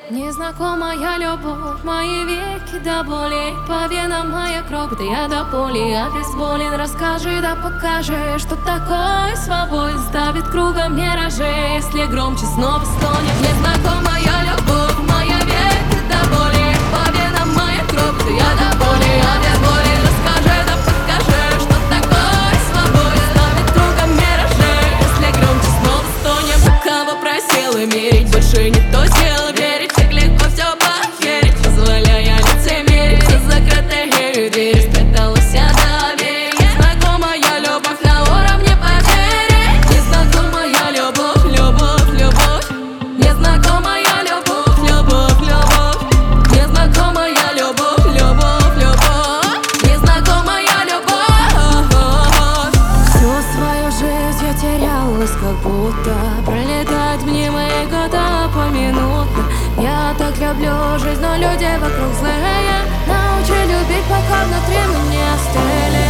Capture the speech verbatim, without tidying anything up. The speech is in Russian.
Незнакомая любовь, мои веки до боли, по венам моя кровь, да я до боли обезболен. Расскажи, да покажи, что такое свобода. Ставит кругом миражи, если громче снова стонет. Незнакомая любовь, моя веки до боли, по венам моя кровь, да я до боли обезболен. Расскажи, да покажи, что такое свобода. Ставит кругом миражи, если громче снова стонет. Кого просил мерить, больше не то дело верить. Так легко все поверить, позволяя лицемерить. За закрытой дверью спряталась доверие. Незнакомая любовь на уровне потери. Незнакомая любовь, любовь, любовь. Незнакомая любовь, любовь, любовь. Незнакомая любовь, любовь, любовь. Незнакомая любовь. Всю свою жизнь я терялась, как будто пролетают мнимые года поминутно. Я так люблю жизнь, но люди вокруг злые. Научи любить, пока внутри мы не остыли.